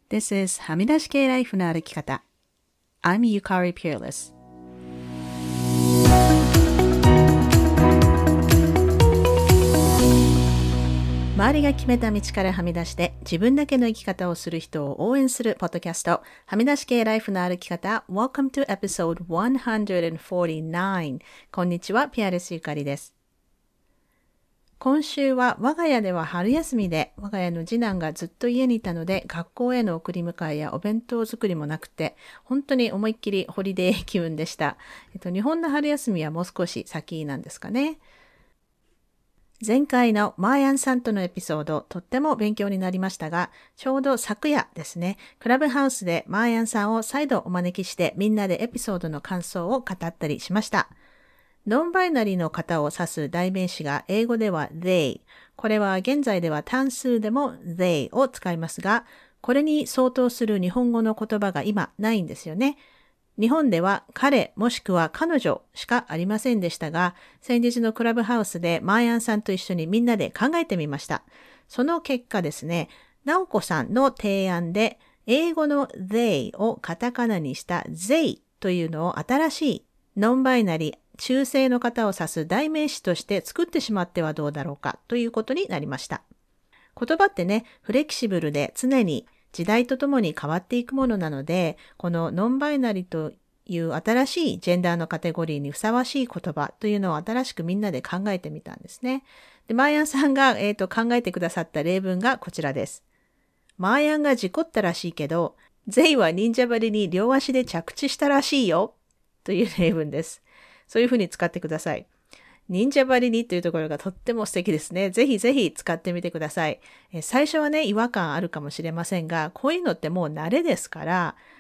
This is はみ出し系ライフの歩き方。I'm Yukari Peerless。周りが決めた道からはみ出して自分だけの生き方をする人を応援するポッドキャスト、はみ出し系ライフの歩き方。Welcome to episode 149。こんにちは、ピアレスゆかりです。今週は我が家では春休みで、我が家の次男がずっと家にいたので、学校への送り迎えやお弁当作りもなくて、本当に思いっきりホリデー気分でした。日本の春休みはもう少し先なんですかね。前回のマーヤンさんとのエピソード、とっても勉強になりましたが、ちょうど昨夜ですね、クラブハウスでマーヤンさんを再度お招きして、みんなでエピソードの感想を語ったりしました。ノンバイナリーの方を指す代名詞が英語では they。これは現在では単数でも they を使いますが、これに相当する日本語の言葉が今ないんですよね。日本では彼もしくは彼女しかありませんでしたが、先日のクラブハウスでマーヤンさんと一緒にみんなで考えてみました。その結果ですね、ナオコさんの提案で英語の they をカタカナにした they というのを新しいノンバイナリー中性の方を指す代名詞として作ってしまってはどうだろうかということになりました。言葉ってね、フレキシブルで常に時代とともに変わっていくものなので、このノンバイナリという新しいジェンダーのカテゴリーにふさわしい言葉というのを新しくみんなで考えてみたんですね。で、マーヤンさんが、考えてくださった例文がこちらです。マーヤンが事故ったらしいけど、ゼイは忍者針に両足で着地したらしいよという例文です。そういうふうに使ってください。忍者針にというところがとっても素敵ですね。ぜひぜひ使ってみてください。最初はね、違和感あるかもしれませんが、こういうのってもう慣れですから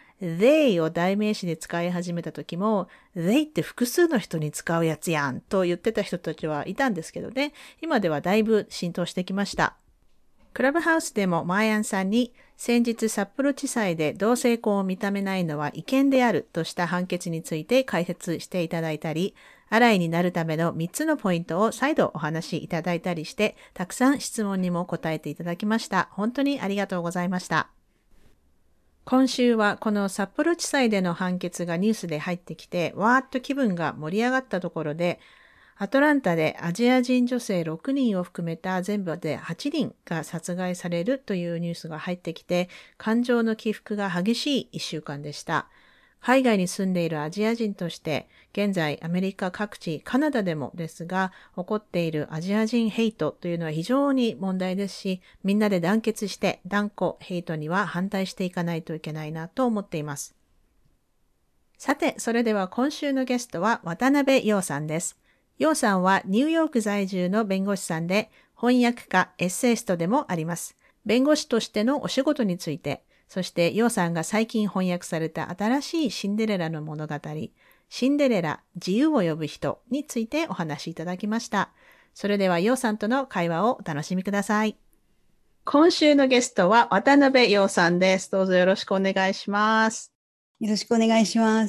、they を代名詞で使い始めた時も、they って複数の人に使うやつやんと言ってた人たちはいたんですけどね、今ではだいぶ浸透してきました。クラブハウスでもマーヤンさんに先日札幌地裁で同性婚を認めないのは違憲であるとした判決について解説していただいたり、アライになるための3つのポイントを再度お話しいただいたりして、たくさん質問にも答えていただきました。本当にありがとうございました。今週はこの札幌地裁での判決がニュースで入ってきて、わーっと気分が盛り上がったところで、アトランタでアジア人女性6人を含めた全部で8人が殺害されるというニュースが入ってきて、感情の起伏が激しい1週間でした。海外に住んでいるアジア人として、現在アメリカ各地、カナダでもですが、起こっているアジア人ヘイトというのは非常に問題ですし、みんなで団結して断固ヘイトには反対していかないといけないなと思っています。さて、それでは今週のゲストは渡辺陽さんです。陽さんはニューヨーク在住の弁護士さんで、翻訳家、エッセイストでもあります。弁護士としてのお仕事について、そして陽さんが最近翻訳された新しいシンデレラの物語、シンデレラ、自由を呼ぶ人についてお話しいただきました。それでは陽さんとの会話をお楽しみください。今週のゲストは渡辺陽さんです。どうぞよろしくお願いします。 よろしくお願いします。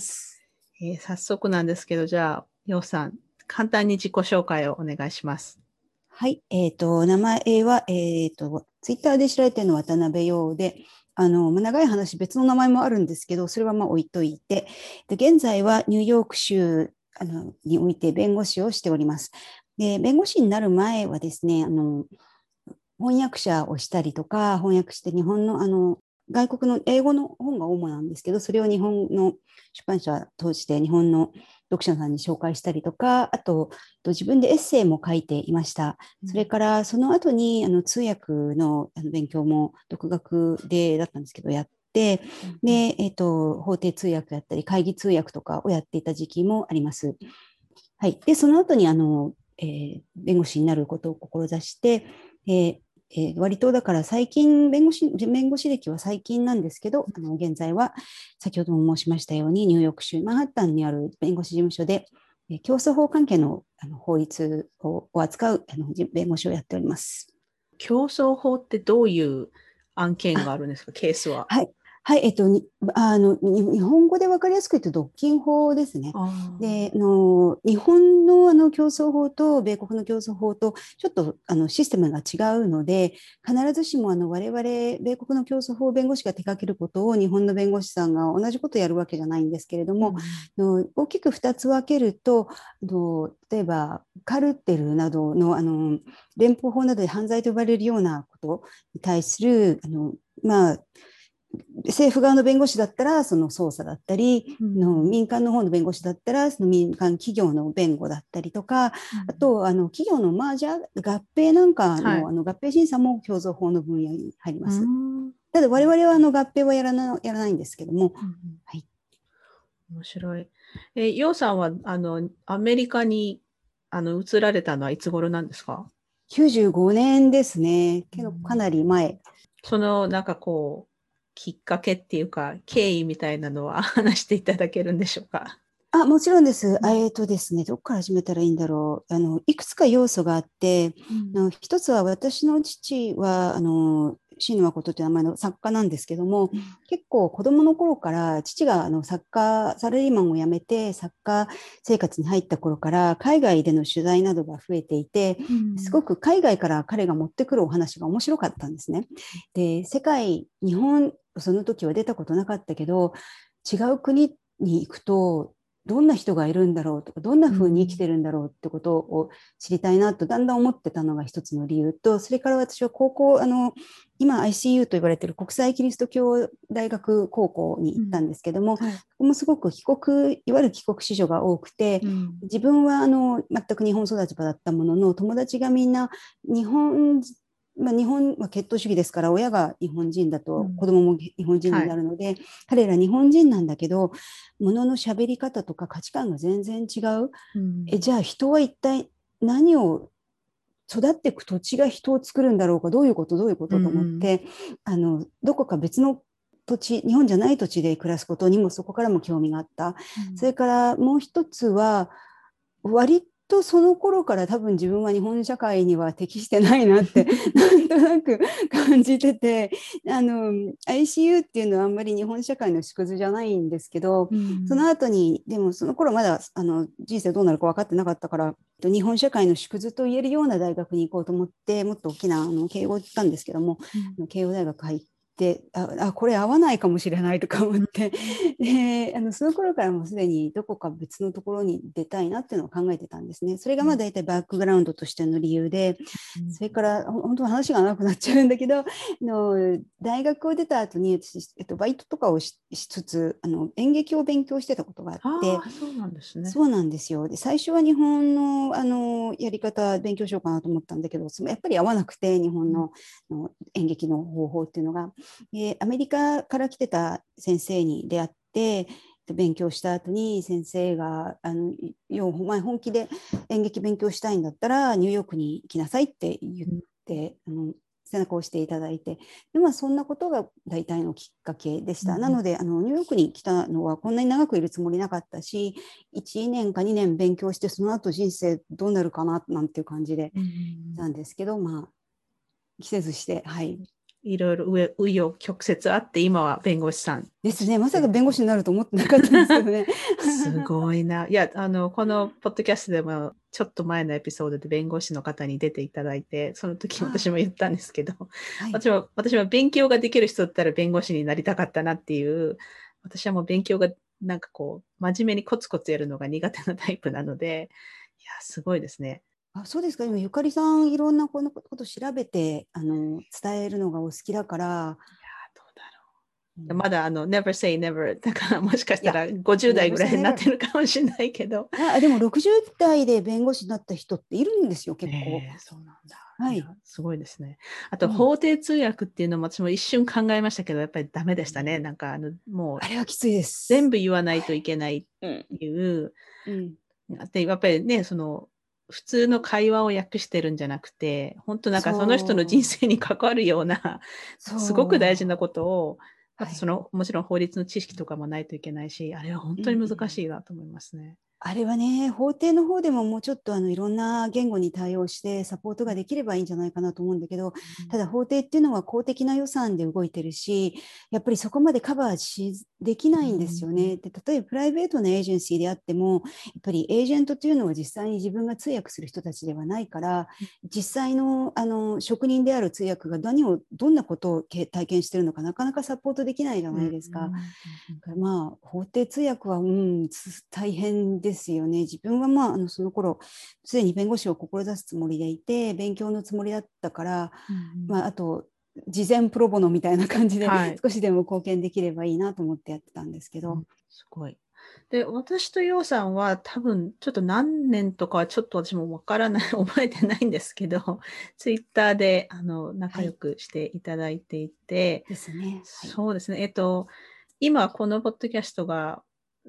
早速なんですけど、じゃあ陽さん、簡単に自己紹介をお願いします。 はい。名前は、ツイッターで知られているのは渡辺陽で、長い話、別の名前もあるんですけど、それは置いといて、現在はニューヨーク州において弁護士をしております。で、弁護士になる前はですね、翻訳者をしたりとか、翻訳して日本の外国の英語の本が主なんですけど、それを日本の出版社を通して日本の読者さんに紹介したりとか、あと自分でエッセイも書いていました。それからその後に通訳の勉強も独学でだったんですけどやって、で、法廷通訳やったり会議通訳とかをやっていた時期もあります。はい。で、その後に弁護士になることを志して、割とだから最近弁護士歴は最近なんですけど、現在は先ほども申しましたようにニューヨーク州マンハッタンにある弁護士事務所で競争法関係の法律を扱う弁護士をやっております。 競争法ってどういう案件があるんですか、ケースは。 はい。 はい、日本語で分かりやすく言うと独禁法ですね。で、日本の競争法と米国の競争法とちょっとシステムが違うので、必ずしも我々米国の競争法弁護士が手掛けることを日本の弁護士さんが同じことをやるわけじゃないんですけれども、大きく2つ分けると、例えばカルテルなどの、連邦法などで犯罪と呼ばれるようなことに対するまあ政府側の弁護士だったらその捜査だったり、民間の方の弁護士だったらその民間企業の弁護だったりとか、あと企業のマージャー合併なんかの、合併審査も共造法の分野に入ります。ただ我々は合併はやらないんですけども、はい。 面白い。ヨウさんはアメリカに移られたのはいつ頃なんですか ？95年ですね。かなり前。 なんかこうきっかけっていうか経緯みたいなのは話していただけるんでしょうか？ もちろんです。ですね、どこから始めたらいいんだろう。いくつか要素があって、一つは私の父は、椎名誠という名前の作家なんですけども、結構子供の頃から父が作家、サラリーマンを辞めて作家生活に入った頃から海外での取材などが増えていて、すごく海外から彼が持ってくるお話が面白かったんですね。で、日本、その時は出たことなかったけど、違う国に行くと、どんな人がいるんだろうとか、どんな風に生きてるんだろうってことを知りたいなとだんだん思ってたのが一つの理由と、それから私は高校、今 ICU と言われている国際キリスト教大学高校に行ったんですけども、ここもすごくいわゆる帰国子女が多くて、自分は全く日本育ちだったものの、友達がみんな日本は血統主義ですから、親が日本人だと子供も日本人になるので、彼ら日本人なんだけど、物の喋り方とか価値観が全然違う。じゃあ人は一体何を、育っていく土地が人を作るんだろうか、どういうことと思って、どこか別の土地、日本じゃない土地で暮らすことにもそこからも興味があった。それからもう一つは、割とその頃から多分自分は日本社会には適してないなってなんとなく感じてて、ICU っていうのはあんまり日本社会の縮図じゃないんですけど、その後にでもその頃まだ人生どうなるか分かってなかったから、日本社会の縮図と言えるような大学に行こうと思って、もっと大きな慶応行ったんですけども、慶応大学入って、これ合わないかもしれないとか思ってでその頃からもうすでにどこか別のところに出たいなっていうのを考えてたんですね。それがまあ大体バックグラウンドとしての理由で、それから本当話が長くなっちゃうんだけど、大学を出た後に私、バイトとかをしつつ演劇を勉強してたことがあって。 そうなんですね。 そうなんですよ。で、最初は日本のやり方勉強しようかなと思ったんだけど、やっぱり合わなくて、日本の演劇の方法っていうのが。アメリカから来てた先生に出会って勉強した後に、先生がお前本気で演劇勉強したいんだったらニューヨークに来なさいって言って背中を押していただいて、で、そんなことが大体のきっかけでした。なのでニューヨークに来たのはこんなに長くいるつもりなかったし、1年か2年勉強してその後人生どうなるかななんていう感じでなんですけど、季節して、はい。 いろいろ紆余曲折あって今は弁護士さんですね。まさか弁護士になると思ってなかったんですけどね。 すごいな。いや、このポッドキャストでもちょっと前のエピソードで弁護士の方に出ていただいて、その時私も言ったんですけど、私は勉強ができる人だったら弁護士になりたかったなっていう、私はもう勉強がなんかこう真面目にコツコツやるのが苦手なタイプなので、いやすごいですね。 そうですか。今ゆかりさんいろんなこのことを調べて伝えるのがお好きだから。いやどうだろう。まだnever say never だからもしかしたら50代ぐらいになってるかもしれないけど。 でも60代で弁護士になった人っているんですよ、結構。 そうなんだ。 はい。 すごいですね。あと、法廷通訳っていうのも私も一瞬考えましたけど、やっぱりダメでしたね。なんかもう、 あれはきついです。 全部言わないといけないっていう。で、やっぱりね、普通の会話を訳してるんじゃなくて、本当なんかその人の人生に関わるような、すごく大事なことを、あともちろん法律の知識とかもないといけないし、あれは本当に難しいなと思いますね。 あれはね、法廷の方でももうちょっといろんな言語に対応してサポートができればいいんじゃないかなと思うんだけど、ただ法廷っていうのは公的な予算で動いてるし、やっぱりそこまでカバーできないんですよね。で、例えばプライベートなエージェンシーであっても、やっぱりエージェントというのは実際に自分が通訳する人たちではないから、実際の、職人である通訳がどんなことを体験してるのかなかなかサポートできないじゃないですか。まあ、法廷通訳は、大変ですよね。自分は、その頃すでに弁護士を志すつもりでいて勉強のつもりだったから、あと事前プロボノみたいな感じで、少しでも貢献できればいいなと思ってやってたんですけど、 すごい。で、私とようさんは多分ちょっと何年とかはちょっと私もわからない、覚えてないんですけど、ツイッターで仲良くしていただいていて、 ですね。 そうですね。今このポッドキャストが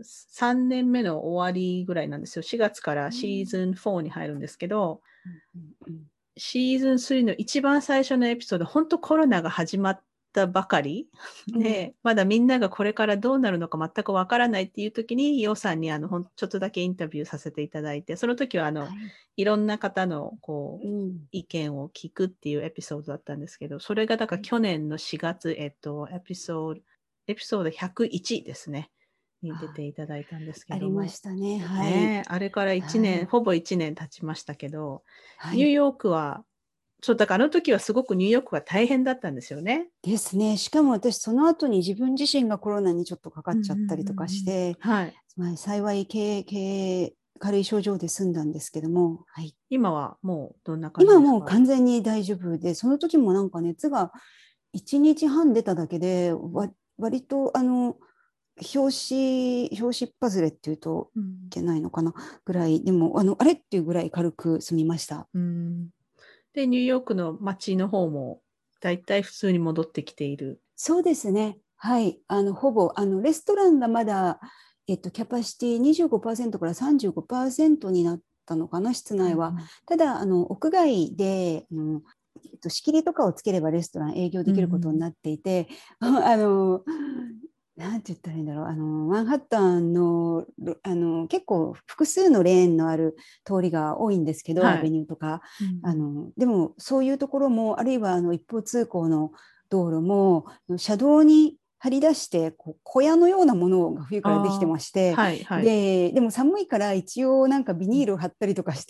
3年目の終わりぐらいなんですよ。4月からシーズン4に入るんですけど、シーズン3の一番最初のエピソード、本当コロナが始まったばかりで、まだみんながこれからどうなるのか全くわからないっていう時に、ヨウさんにちょっとだけインタビューさせていただいて、その時はいろんな方の意見を聞くっていうエピソードだったんですけど、それがだから去年の4月、エピソード101ですね。に出ていただいたんですけども。 ありましたね。はい。 あれから1年、ほぼ1年経ちましたけど、 はい、 ニューヨークは、だからあの時はすごくニューヨークが大変だったんですよね。 ですね。しかも私、その後に自分自身がコロナにちょっとかかっちゃったりとかして、幸い軽い症状で済んだんですけども、はい、 今はもうどんな感じですか？ 今はもう完全に大丈夫で、その時もなんか熱が1日半出ただけで、割と拍子っぱずれっていうといけないのかなぐらい、でもあれっていうぐらい軽く済みました。 で、ニューヨークの街の方もだいたい普通に戻ってきている。 そうですね。はい。ほぼ、レストランがまだ、キャパシティ25%から35%になったのかな、室内は。ただ、屋外で、仕切りとかをつければレストラン営業できることになっていて、なんて言ったらいいんだろう、マンハッタンの、結構複数のレーンのある通りが多いんですけど、アベニューとか。でも、そういうところも、あるいは一方通行の道路も、車道に張り出して小屋のようなものが冬からできてまして、でも寒いから一応なんかビニールを貼ったりとかして、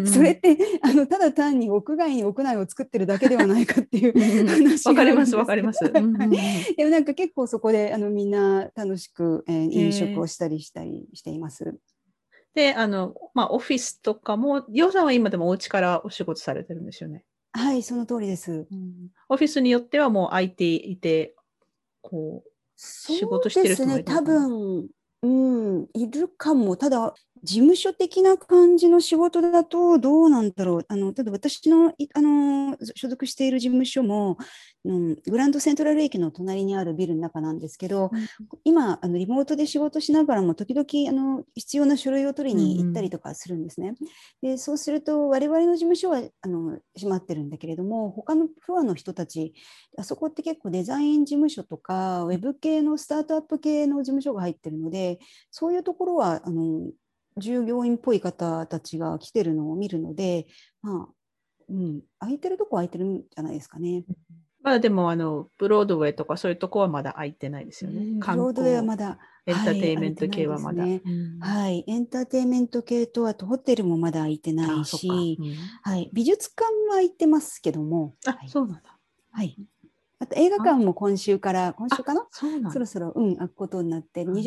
それってただ単に屋外に屋内を作ってるだけではないかっていう話があるんです。 わかります。 でもなんか結構そこでみんな楽しく、飲食をしたりしています。 で、オフィスとかも、ヨウさんは今でもお家からお仕事されてるんですよね。 はい、その通りです。 オフィスによってはもう空いていて、仕事してる人もいるのかな。 多分、いるかも。ただ、事務所的な感じの仕事だとどうなんだろう。ただ私の、所属している事務所も、グランドセントラル駅の隣にあるビルの中なんですけど、今リモートで仕事しながらも時々必要な書類を取りに行ったりとかするんですね。でそうすると我々の事務所は閉まってるんだけれども、他のフロアの人たち、あそこって結構デザイン事務所とかウェブ系のスタートアップ系の事務所が入ってるので、そういうところは従業員っぽい方たちが来てるのを見るので、空いてるとこは空いてるんじゃないですかね。 まだでもブロードウェイとかそういうとこはまだ空いてないですよね。 ブロードウェイはまだ、 エンターテインメント系はまだ。 はい、エンターテインメント系と、あとホテルもまだ空いてないし、美術館は空いてますけども。 そうなんだ。 はい。あと映画館も今週かな、そろそろ開くことになって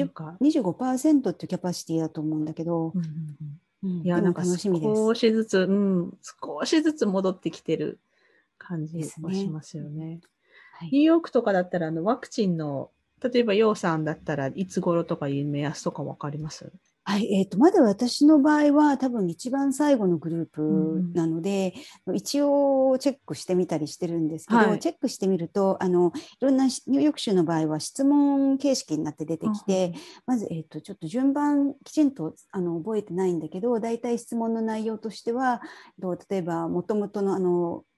、25% っていうキャパシティだと思うんだけど、 いや、なんか少しずつ戻ってきてる感じはしますよね。ニューヨークとかだったらワクチンの、例えばヨウさんだったらいつ頃とかいう目安とかわかります？ はい、まだ私の場合は多分一番最後のグループなので、一応チェックしてみたりしてるんですけど、チェックしてみるといろんなニューヨーク州の場合は質問形式になって出てきて、まず、ちょっと順番きちんと覚えてないんだけど、大体質問の内容としては例えばもともとの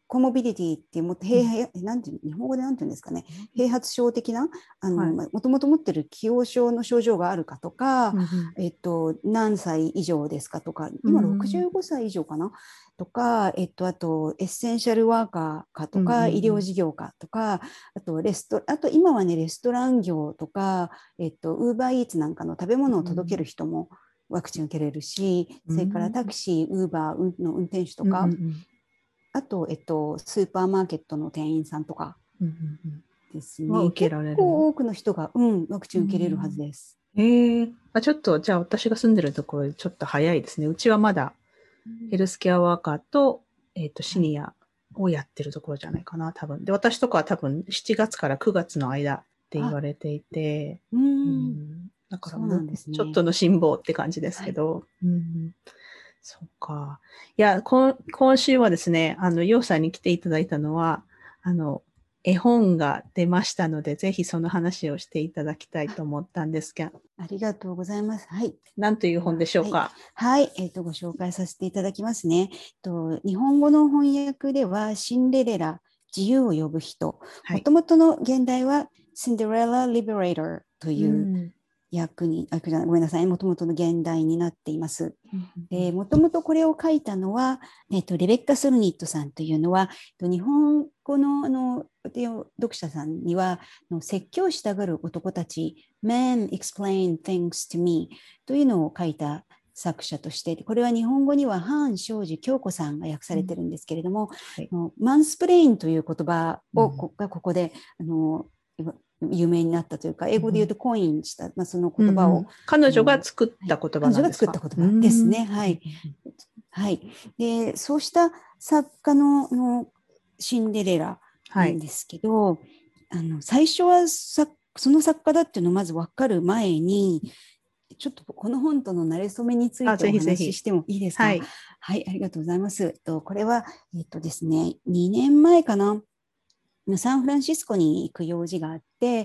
コモビリティっていうもっとなんていう日本語でなんていうんですかね、併発症的なもともと持ってる既往症の症状があるかとか、何歳以上ですかとか、今65歳以上かなとか、あとエッセンシャルワーカーかとか、医療事業かとか、あと今はねレストラン業とか、ウーバーイーツなんかの食べ物を届ける人もワクチン受けれるし、それからタクシー、ウーバーの運転手とか、あと、スーパーマーケットの店員さんとかですね。結構多くの人が、ワクチン受けれるはずです。 ちょっと、じゃあ私が住んでるところちょっと早いですね。うちはまだヘルスケアワーカーと、シニアをやってるところじゃないかな、多分。で、私とかは多分7月から9月の間って言われていて、だからもうちょっとの辛抱って感じですけど。そうか。いや、今週はですね、ヨウさんに来ていただいたのは、絵本が出ましたので、ぜひその話をしていただきたいと思ったんですが。 ありがとうございます。はい。 何という本でしょうか。 はい。ご紹介させていただきますね。日本語の翻訳では、シンデレラ、自由を呼ぶ人。もともとの現代は、シンデレラ・リベレーターというごめんなさい。もともとの現代になっています。もともとこれを書いたのは、レベッカ・ソルニットさんというのは、日本語の読者さんには、説教したがる男たち、Men explain things to me というのを書いた作者として、これは日本語には韓昌司京子さんが訳されてるんですけれども、マンスプレインという言葉をここで有名になったというか、英語で言うとコインした、その言葉を、 彼女が作った言葉なんですか？ 彼女が作った言葉ですね。はい。はい。で、そうした作家のシンデレラなんですけど、最初はその作家だっていうのをまず分かる前に、ちょっとこの本との馴れ初めについてお話ししてもいいですか？はい、ありがとうございます。これは、ですね、2年前かな。サンフランシスコに行く用事があって、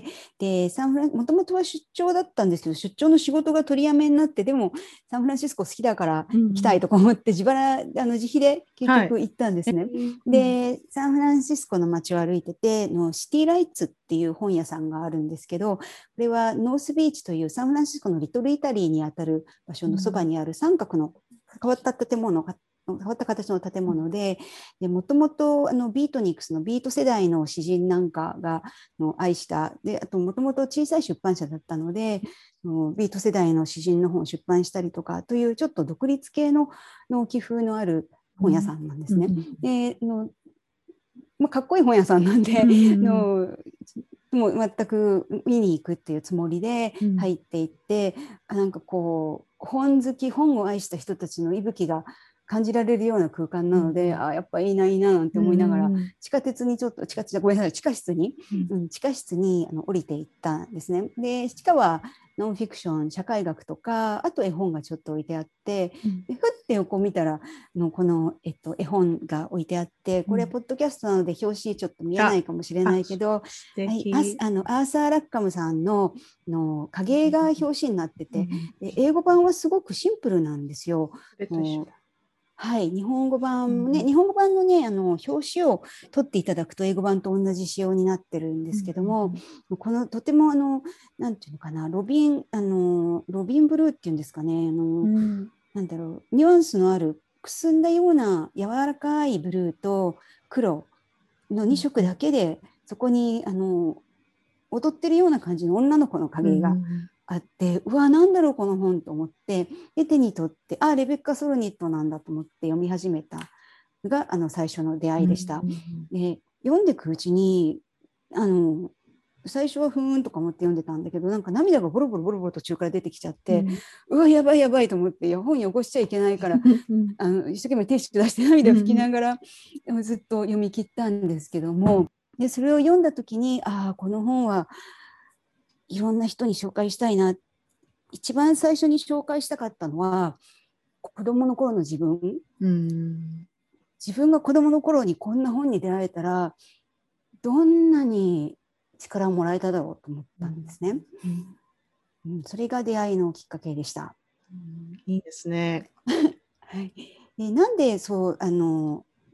で、もともとは出張だったんですけど、出張の仕事が取りやめになって、でも、サンフランシスコ好きだから行きたいとか思って、自費で結局行ったんですね。で、サンフランシスコの街を歩いてて、シティライツっていう本屋さんがあるんですけど、これはノースビーチというサンフランシスコのリトルイタリーにあたる場所のそばにある三角の変わった建物が変わった形の建物で、もともとビートニクスのビート世代の詩人なんかが愛した、で、あともともと小さい出版社だったので、ビート世代の詩人の本を出版したりとかというちょっと独立系の気風のある本屋さんなんですね。でかっこいい本屋さんなんで、もう全く見に行くっていうつもりで入っていって、なんかこう本好き、本を愛した人たちの息吹が感じられるような空間なので、やっぱいいななんて思いながら、地下室にごめんなさい、地下室に降りていったんですね。で、地下はノンフィクション、社会学とか、あと絵本がちょっと置いてあって、でふって横見たらこの、絵本が置いてあって、これはポッドキャストなので表紙ちょっと見えないかもしれないけど、アーサー・ラッカムさんの影絵が表紙になってて、で英語版はすごくシンプルなんですよ。はい、日本語版ね、日本語版のね、表紙を取っていただくと英語版と同じ仕様になってるんですけども、このとてもなんていうのかな、ロビンブルーっていうんですかね、なんだろう、ニュアンスのあるくすんだような柔らかいブルーと黒の2色だけで、そこに踊ってるような感じの女の子の影があって、うわ、なんだろうこの本と思って、で手に取って、レベッカ・ソルニットなんだと思って読み始めたのが最初の出会いでした。で読んでいくうちに最初はふーんとか思って読んでたんだけど、なんか涙がボロボロボロボロ途中から出てきちゃって、うわ、やばいやばいと思って、本汚しちゃいけないから一生懸命ティッシュ出して涙拭きながらずっと読み切ったんですけども、でそれを読んだ時に、この本はいろんな人に紹介したいな。一番最初に紹介したかったのは、子供の頃の自分。自分が子供の頃にこんな本に出会えたら、どんなに力をもらえただろうと思ったんですね。それが出会いのきっかけでした。 いいですね。 はい、でなんでそう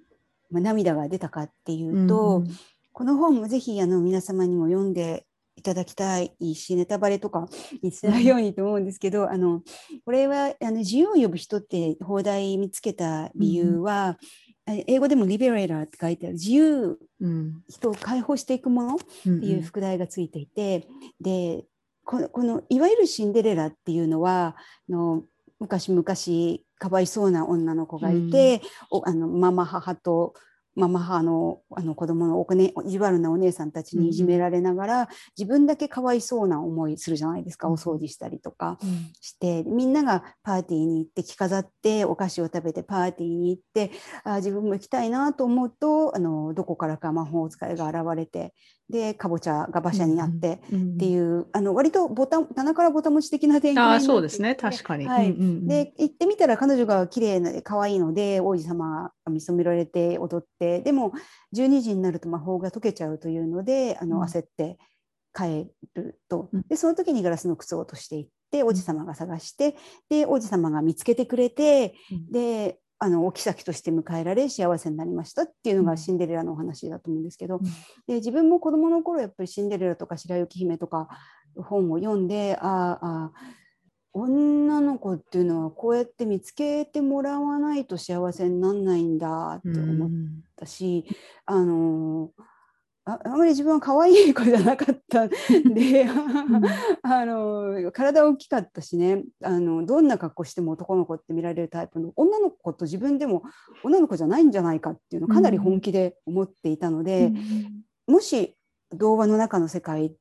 涙が出たかっていうと、この本もぜひ皆様にも読んでいただきたいし、ネタバレとかにしないようにと思うんですけど、これは自由を呼ぶ人って放題見つけた理由は、英語でもリベレーターって書いてある自由、人を解放していくものっていう副題がついていて、でこのいわゆるシンデレラっていうのは昔々かわいそうな女の子がいて、ママ母の子供の意地悪なお姉さんたちにいじめられながら、自分だけかわいそうな思いするじゃないですか、お掃除したりとかして、みんながパーティーに行って着飾ってお菓子を食べてパーティーに行って、自分も行きたいなと思うとどこからか魔法使いが現れて、でかぼちゃが馬車になってっていう、割と棚からぼたもち的な展開になっていて、 そうですね、確かに。 はい、で行ってみたら彼女が綺麗で可愛いので王子様が見初められて踊って、でも12時になると魔法が解けちゃうというので焦って帰ると、でその時にガラスの靴を落としていって王子様が探して、で王子様が見つけてくれて、でお妃として迎えられ幸せになりましたっていうのがシンデレラのお話だと思うんですけど、で自分も子どもの頃やっぱりシンデレラとか白雪姫とか本を読んで、女の子っていうのはこうやって見つけてもらわないと幸せにならないんだって思ったし、あまり自分は可愛い子じゃなかったんで体大きかったしね、どんな格好しても男の子って見られるタイプの女の子と自分でも女の子じゃないんじゃないかっていうのをかなり本気で思っていたので、もし童話の中の世界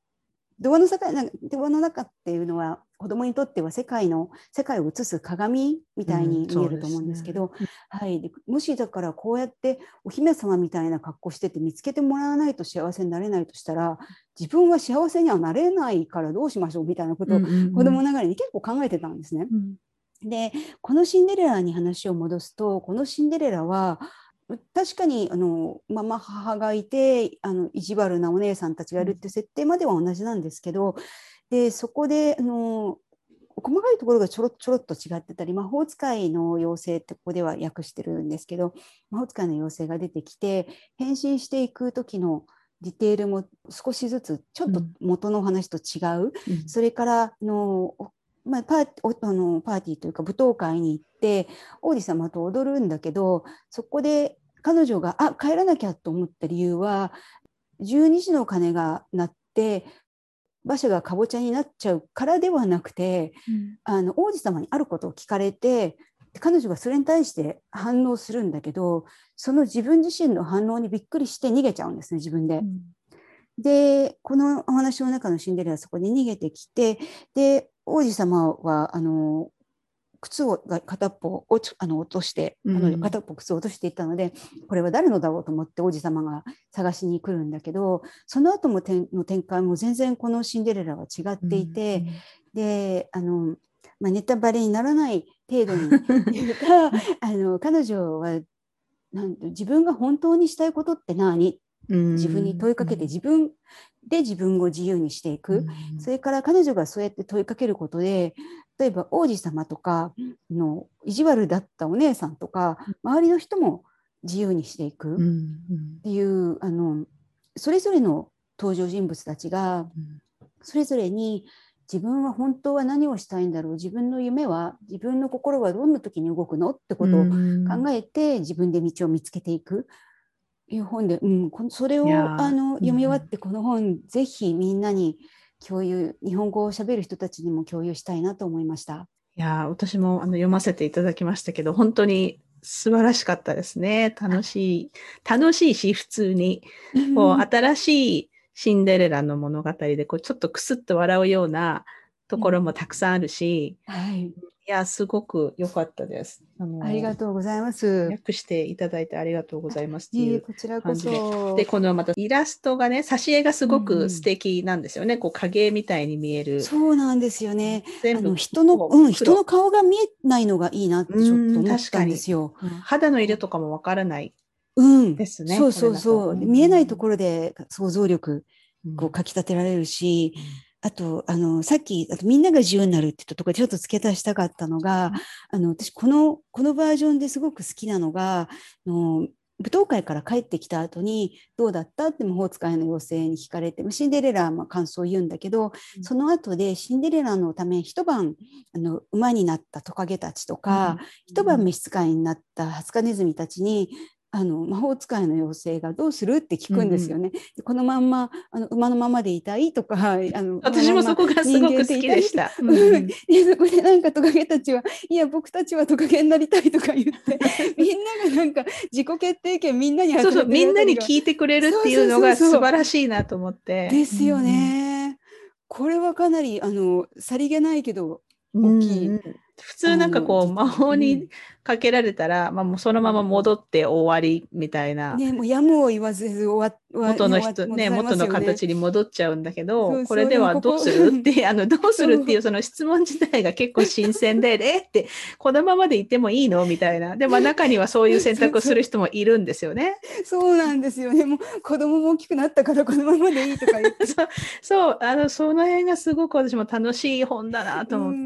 っていうのは子供にとっては世界を映す鏡みたいに見えると思うんですけど、はい、でもしだからこうやってお姫様みたいな格好してて見つけてもらわないと幸せになれないとしたら、自分は幸せにはなれないからどうしましょうみたいなことを子供ながらに結構考えてたんですね。でこのシンデレラに話を戻すと、このシンデレラは確かにママ母がいて意地悪なお姉さんたちがいるっていう設定までは同じなんですけど、でそこで細かいところがちょろっと違ってたり、魔法使いの妖精ってここでは訳してるんですけど、魔法使いの妖精が出てきて変身していく時のディテールも少しずつちょっと元の話と違う、それからパーティーというか舞踏会に行って王子様と踊るんだけど、そこで彼女が帰らなきゃと思った理由は、12時の鐘が鳴って馬車がかぼちゃになっちゃうからではなくて、王子様にあることを聞かれて、彼女がそれに対して反応するんだけど、その自分自身の反応にびっくりして逃げちゃうんですね、自分で。でこのお話の中のシンデレラはそこに逃げてきて、で王子様は靴を片っぽ落として、片っぽ靴を落としていったので、これは誰のだろうと思って王子様が探しに来るんだけど、その後の展開も全然このシンデレラは違っていて、でネタバレにならない程度に言うか彼女は自分が本当にしたいことって何？自分に問いかけて自分を自由にしていく、それから彼女がそうやって問いかけることで、例えば王子様とかの意地悪だったお姉さんとか周りの人も自由にしていくっていう、それぞれの登場人物たちがそれぞれに自分は本当は何をしたいんだろう、自分の夢は、自分の心はどんな時に動くのってことを考えて自分で道を見つけていくいう本で、それを読み終わってこの本ぜひみんなに共有、日本語をしゃべる人たちにも共有したいなと思いました。 いや私も読ませていただきましたけど、本当に素晴らしかったですね。楽しいし、普通に新しいシンデレラの物語でちょっとクスッと笑うようなところもたくさんあるし、いやすごく良かったです。 ありがとうございます。 訳していただいてありがとうございますっていうこちらこそ。 でこのまたイラストがね、挿絵がすごく素敵なんですよね。影みたいに見える。 そうなんですよね。人の顔が見えないのがいいなってちょっと思ったんですよ。 肌の色とかもわからないですね。 そう見えないところで想像力かきたてられるし、あとさっきみんなが自由になるって言ったところでちょっと付け足したかったのが、私このバージョンですごく好きなのが舞踏会から帰ってきた後にどうだったって魔法使いの妖精に聞かれて、シンデレラは感想を言うんだけど、その後でシンデレラのため一晩馬になったトカゲたちとか、一晩召使いになったハツカネズミたちに魔法使いの妖精がどうするって聞くんですよね。でこのまんま馬のままでいたいとか、 私もそこがすごく好きでした。 でそこでなんかトカゲたちはいや僕たちはトカゲになりたいとか言ってみんながなんか自己決定権みんなにそうそう、みんなに聞いてくれるっていうのが素晴らしいなと思って。 ですよね。これはかなりさりげないけど大きい。 普通なんかこう魔法にかけられたら、もうそのまま戻って終わりみたいな。 ね、もうやむを言わず元の人ね、元の形に戻っちゃうんだけど、これではどうするってどうするっていうその質問自体が結構新鮮で、ってこのままでいてもいいのみたいな。でも中にはそういう選択をする人もいるんですよね。 そうなんですよね。もう子供も大きくなったからこのままでいいとか言って。 そう、その辺がすごく私も楽しい本だなと思って。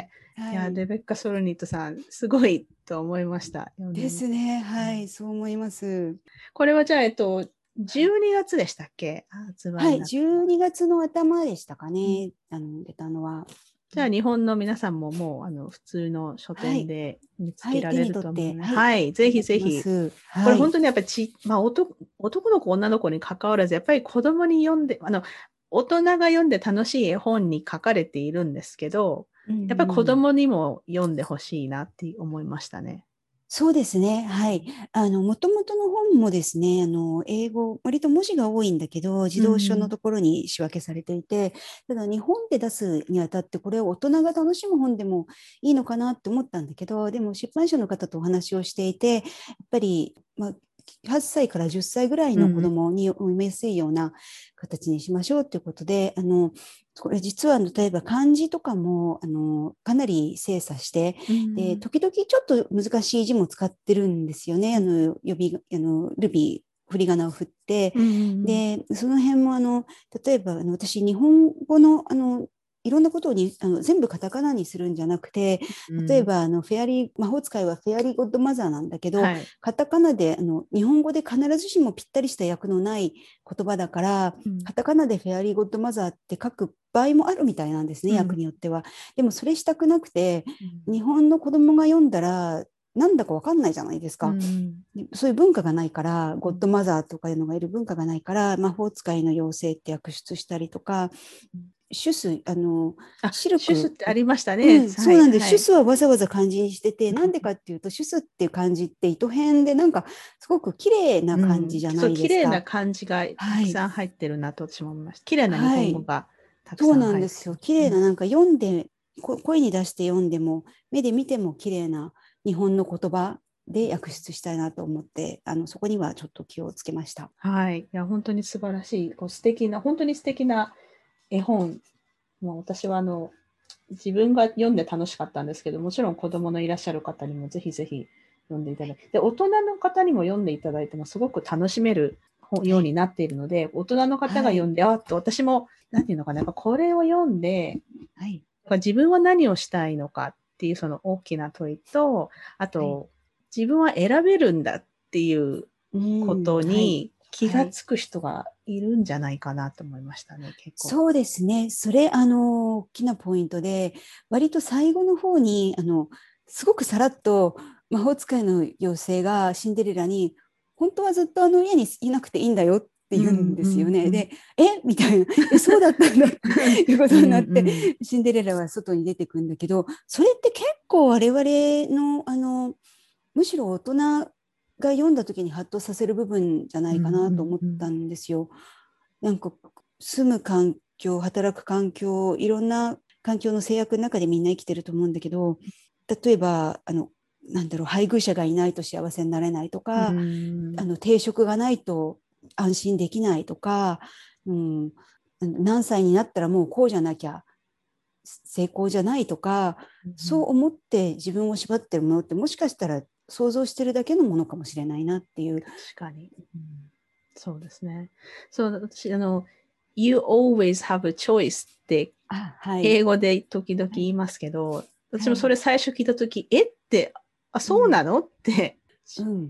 いや、レベッカ・ソルニットさん、すごいと思いました。 ですね。はい、そう思います。 これはじゃあ、12月でしたっけ？ はい、12月の頭でしたかね、出たのは。 じゃあ、日本の皆さんももう、普通の書店で見つけられると思うので、はい、ぜひぜひ。これ本当にやっぱり男の子、女の子に関わらず、やっぱり子供に読んで、大人が読んで楽しい絵本に書かれているんですけど、やっぱり子供にも読んでほしいなって思いましたね。 そうですね。はい。もともとの本もですね、英語、割と文字が多いんだけど、児童書のところに仕分けされていて、ただ日本で出すにあたって、これを大人が楽しむ本でもいいのかなって思ったんだけど、でも出版社の方とお話をしていて、やっぱり、8歳から10歳ぐらいの子供に読みやすいような形にしましょうということで、これ実は例えば漢字とかもかなり精査して、で時々ちょっと難しい字も使ってるんですよね。ルビー振り仮名を振って、でその辺も例えば私日本語のいろんなことに全部カタカナにするんじゃなくて、例えば魔法使いはフェアリーゴッドマザーなんだけど、カタカナで日本語で必ずしもぴったりした訳のない言葉だから、カタカナでフェアリーゴッドマザーって書く場合もあるみたいなんですね、訳によっては。でもそれしたくなくて、日本の子供が読んだらなんだか分かんないじゃないですか。そういう文化がないから、ゴッドマザーとかいうのがいる文化がないから、魔法使いの妖精って訳出したりとか、シュス、シルク。 シュスってありましたね。 そうなんです。シュスはわざわざ漢字にしてて、なんでかっていうと、シュスっていう漢字って糸編で、なんかすごく綺麗な漢字じゃないですか。 綺麗な漢字がたくさん入ってるなと私も思いました。綺麗な日本語がたくさん入ってる。 そうなんですよ。綺麗な、なんか読んで、声に出して読んでも、目で見ても綺麗な日本の言葉で訳出したいなと思って、そこにはちょっと気をつけました。 はい。いや、本当に素晴らしい、素敵な、本当に素敵な絵本。もう私は自分が読んで楽しかったんですけど、もちろん子供のいらっしゃる方にもぜひぜひ読んでいただいて、で、大人の方にも読んでいただいてもすごく楽しめるようになっているので、大人の方が読んで、私も、なんていうのかな、やっぱこれを読んで、自分は何をしたいのかっていうその大きな問いと、あと、自分は選べるんだっていうことに気がつく人がいるんじゃないかなと思いましたね、結構。 そうですね。それ、大きなポイントで、割と最後の方に、すごくさらっと魔法使いの妖精がシンデレラに、本当はずっと家にいなくていいんだよって言うんですよね。で、みたいな、そうだったんだっていうことになって、シンデレラは外に出てくんだけど、それって結構我々の、むしろ大人が読んだ時にハッとさせる部分じゃないかなと思ったんですよ。なんか住む環境、働く環境、いろんな環境の制約の中でみんな生きてると思うんだけど、例えばなんだろう、配偶者がいないと幸せになれないとか、定職がないと安心できないとか、何歳になったらもうこうじゃなきゃ成功じゃないとか、そう思って自分を縛ってるものってもしかしたら想像してるだけのものかもしれないなっていう。 確かに。そうですね。そう、私、You always have a choice って、英語で時々言いますけど、私もそれ最初聞いたとき、って、そうなのって、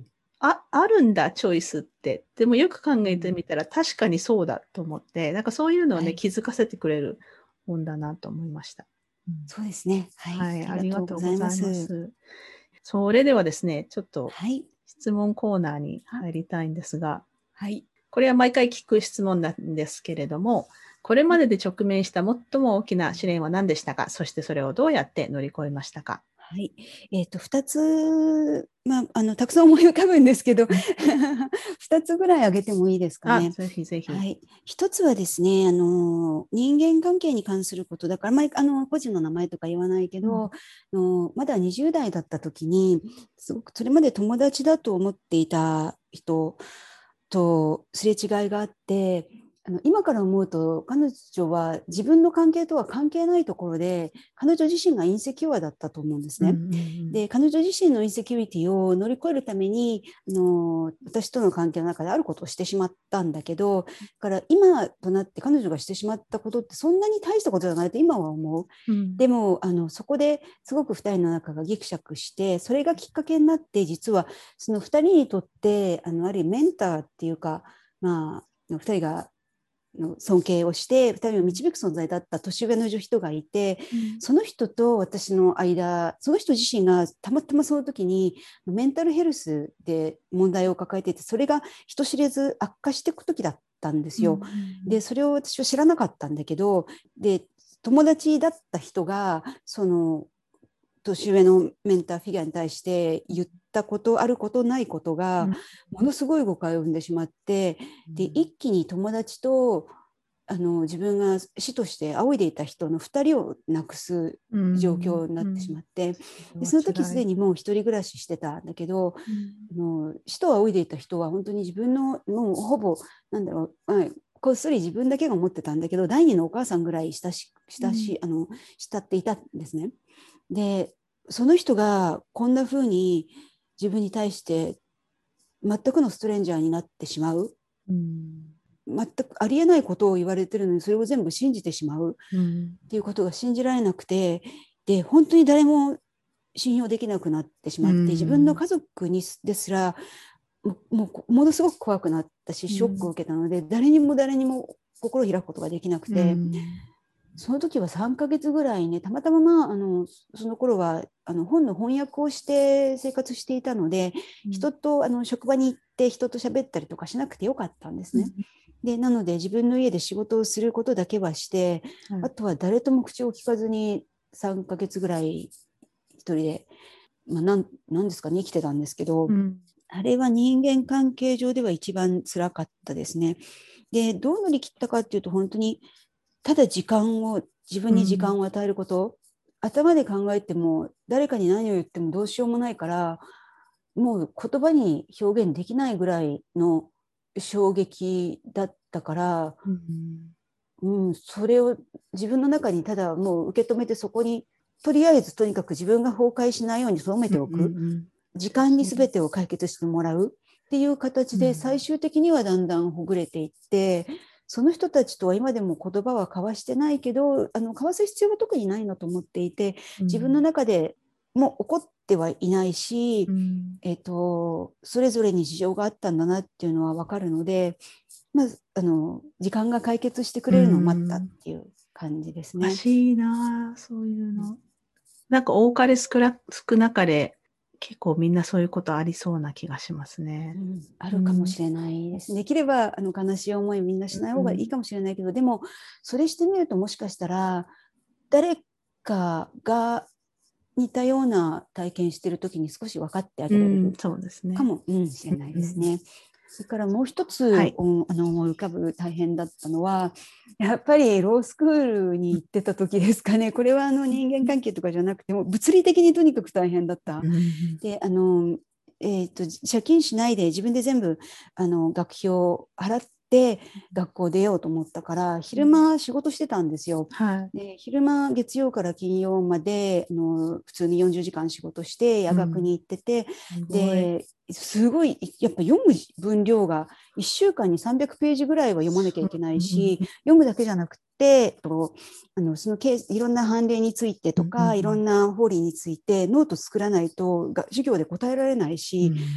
あるんだ、チョイスって。でもよく考えてみたら確かにそうだと思って、なんかそういうのをね、 はい、 気づかせてくれる本だなと思いました。 そうですね。はい、 はい、 ありありががとうございとうございまます。 す。それではですね、ちょっとはい、 質問コーナーに入りたいんですが、 はい、 これは毎回聞く質問なんですけれども、これまでで直面した最も大きな試練は何でしたか？そしてそれをどうやって乗り越えましたか？ はい。2つ、たくさん思い浮かぶんですけど、 うん。 2つぐらい挙げてもいいですかあ、 ね。 ぜひぜひ。 はい。一つはですね、人間関係に関することだから、個人の名前とか言わないけうん。 ど、まだ20代だった時に、すごくそれまで友達だと思っていた人とすれ違いがあって、今から思うと彼女は自分の関係とは関係ないところで彼女自身がインセキュアだったと思うんですうんうね。 んで彼女自身のインセキュリティを乗り越えるために私との関係の中であることをしてしまったんだけど、から今となって彼女がしてしまったことってそんなに大したことじゃないと今は思う。 うん。 でもそこですごく2人の仲がギクシャクして、それがきっかけになって、実はその2人にとってある意味メンターっていうか、2人が尊敬をして2人を導く存在だった年上の人がいて、 うん。 その人と私の間、その人自身がたまたまその時にメンタルヘルスで問題を抱えていて、それが人知れず悪化していく時だったんですうんうよ。 んでそれを私は知らなかったんだけど、で友達だった人がその年上のメンターフィギュアに対して言ったこと、あることないことがうんものすごい誤解を生んでしまって、で一気に友達と自分が師として仰いでいた人の2人を亡くすう状ん況になってしまって、 それはでその時す辛い。 でにもう一人暮らししてたんだけど、 うん。 師と仰いでいた人は本当に自分のもうほぼなんだろう、こっそり自分だけが思ってたんだけど、第二のお母さんぐらいうん慕っていたんですね。でその人がこんな風に自分に対して全くのストレンジャーになってしまう、 うん全くありえないことを言われてるのにそれを全部信じてしまううんっていうことが信じられなくて、で本当に誰も信用できなくなってしうまって、自分のん家族にですらものすごく怖くなったし、ショックをうん受けたので、誰にも心を開くことができなくうて、 んその時は3ヶ月ぐらいね、たまたま、その頃は本の翻訳をして生活していたので、 うん人と職場に行って人と喋ったりとかしなくてよかったんですね。 うんでなので自分の家で仕事をすることだけはして、 はい。 あとは誰とも口を聞かずに3ヶ月ぐらい一人で、なんですかね、生きてたんですけど、 うんあれは人間関係上では一番辛かったですね。でどう乗り切ったかっていうと、本当にただ自分に時間を与えること、頭で考えても誰かに何を言ってもどうしようもないから、もう言葉に表現できないぐらいの衝撃だったから、 うんそれを自分の中にただもう受け止めて、そこにとりあえずとにかく自分が崩壊しないように留めうんておく、 うん時間にそう全てを解決してもらうっていう形で、最終的にはだんだんほぐれていって、その人たちとは今でも言葉は交わしてないけど、交わす必要は特にないなと思っていて、自分のうん中でもう怒ってはいないし、 うんそれぞれに事情があったんだなっていうのは分かるので、まず時間が解決してくうれるのを待ったっんていう感じですね。 おかしいなあ、そういうの。なんか多かれ少なかれ、結構みんなそういうことありそうな気がしますね。 あるかもうん。 しれないですね。できれば悲しい思いみんなしない方がいいうん。 かもしれないけど、でもそれしてみると、もしかしたら誰かが似たような体験している時に少し分かってあうん、 げられるそうですね。 かもしれないうん。 ですね。それからもう一つはい。 思い浮かぶ大変だったのは、やっぱりロースクールに行ってた時ですかね。これは人間関係とかじゃなくても物理的にとにかく大変だった。 うん。 で借金しないで自分で全部学費を払って学校出ようと思ったから、昼間仕事してたんですよ。 はい。 で昼間月曜から金曜まで普通に40時間仕事して夜学うん。 に行ってて、 すごい。 ですごいやっぱ読む分量が1週間に300ページぐらいは読まなきゃいけないし、 うん読むだけじゃなくてそのいろんな判例についてうとかいろんんな法理についてノート作らないと授業で答えられないし、 うん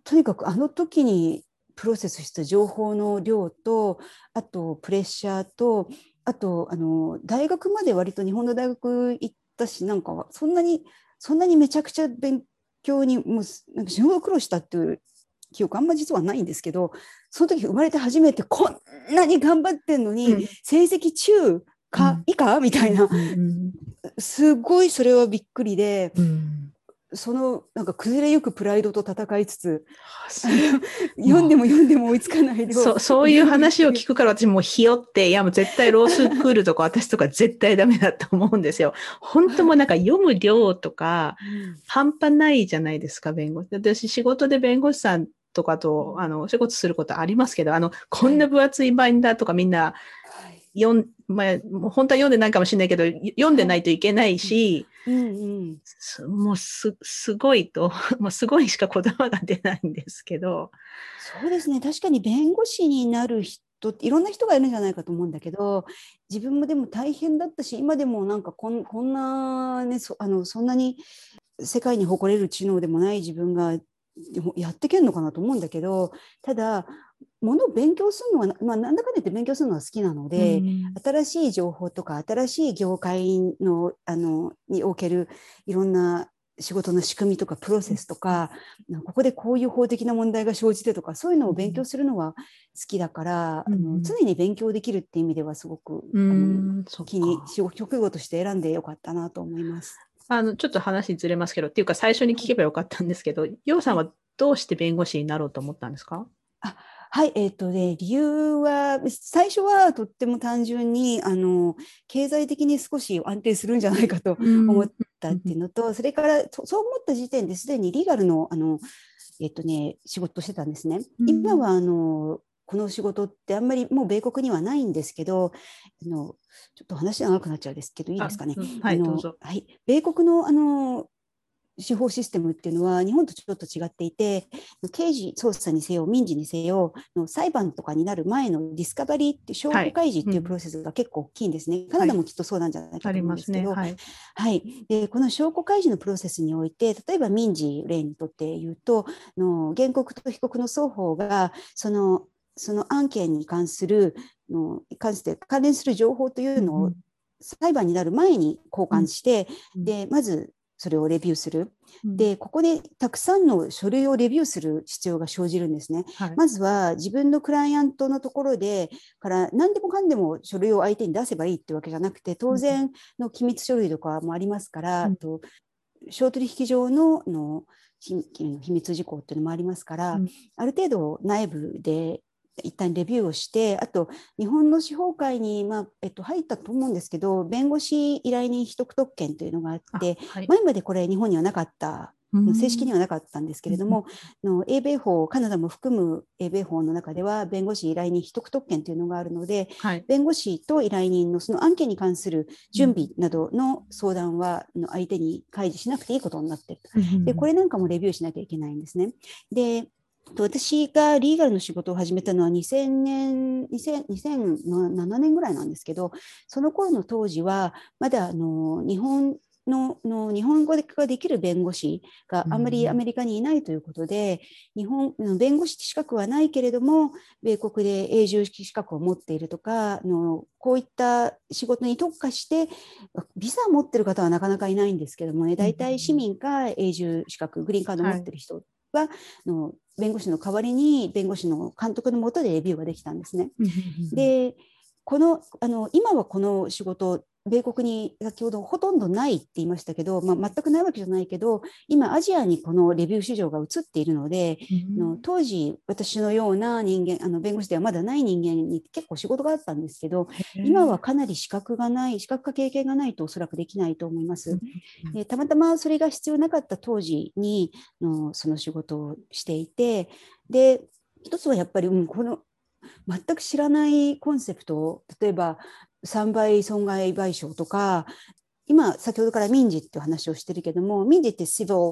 とにかくあの時にプロセスした情報の量と、あとプレッシャーと、あと大学まで割と日本の大学行ったし、なんかそんなにめちゃくちゃ勉強にもうなんか死ぬほど苦労したっていう記憶あんま実はないんですけど、その時生まれて初めてこんなに頑張ってんのに、成績中か以下みたいな、すごいそれはびっくりで、そのなんか崩れゆくプライドと戦いつつ、読んでも追いつかない量。 そういう話を聞くから私もうひよって、いやもう絶対ロースクールとか私とか絶対ダメだと思うんですよ。本当もなんか読む量とか半端ないじゃないですか、弁護士。私仕事で弁護士さんとかとお仕事することありますけど、こんな分厚いバインダーとかみんなまあ、もう本当は読んでないかもしれないけど、読んでないといけないし、もうすごいと、もうすごいしか言葉が出ないんですけど。 そうですね、確かに弁護士になる人っていろんな人がいるんじゃないかと思うんだけど、自分もでも大変だったし、今でもなんかこんなね、そんなに世界に誇れる知能でもない自分がやってけんのかなと思うんだけど、ただものを勉強するのは、なんだかんだ言って勉強するのは好きなので、新しい情報とか新しい業界のにおけるいろんな仕事の仕組みとかプロセスとか、ここでこういう法的な問題が生じてとか、そういうのを勉強するのは好きだから、常に勉強できるっていう意味ではすごく職業として選んでよかったなと思います。 ちょっと話ずれますけど、っていうか最初に聞けばよかったんですけど、ようさんはどうして弁護士になろうと思ったんですか？ はい、理由は、最初はとっても単純に、経済的に少し安定するんじゃないかと思ったっていうのと、それから、そう思った時点ですでにリーガルの、仕事をしてたんですね。今は、この仕事ってあんまりもう米国にはないんですけど、ちょっと話長くなっちゃうんですけど、いいですかね。 はい、どうぞ。 はい、米国の、司法システムっていうのは日本とちょっと違っていて、刑事捜査にせよ民事にせよの裁判とかになる前のディスカバリーって証拠開示っていうプロセスが結構大きいんですね。カナダもきっとそうなんじゃないかと思うんですけど、でこの証拠開示のプロセスにおいて、例えば民事例にとって言うと、原告と被告の双方がその案件に関関連する情報というのを裁判になる前に交換して、でまずそれをレビューする。で、ここでたくさんの書類をレビューする必要が生じるんですね。まずは自分のクライアントのところでから何でもかんでも書類を相手に出せばいいってわけじゃなくて、当然の機密書類とかもありますから、商取引上の秘密事項っていうのもありますから、ある程度内部で一旦レビューをして、あと日本の司法界に、入ったと思うんですけど、弁護士依頼人取得特権というのがあって、前までこれ日本にはなかった、正式にはなかったんですけれども、英米法、カナダも含む英米法の中では弁護士依頼人取得特権というのがあるので、弁護士と依頼人のその案件に関する準備などの相談は相手に開示しなくていいことになっている。でこれなんかもレビューしなきゃいけないんですね。で私がリーガルの仕事を始めたのは2007年ぐらいなんですけど、その頃の当時はまだ日本語ができる弁護士があんまりアメリカにいないということで、弁護士資格はないけれども米国で永住資格を持っているとかこういった仕事に特化してビザを持っている方はなかなかいないんですけどもね、大体市民か永住資格グリーンカードを持っている人は弁護士の代わりに弁護士の監督の下でレビューができたんですね。で今はこの仕事米国に先ほどほとんどないって言いましたけど、全くないわけじゃないけど、今アジアにこのレビュー市場が移っているので、当時私のような人間弁護士ではまだない人間に結構仕事があったんですけど、今はかなり資格か経験がないとおそらくできないと思います。でたまたまそれが必要なかった当時にその仕事をしていて、で一つはやっぱりこの全く知らないコンセプト、例えば3倍損害賠償とか、今先ほどから民事っていう話をしてるけども、民事ってシビル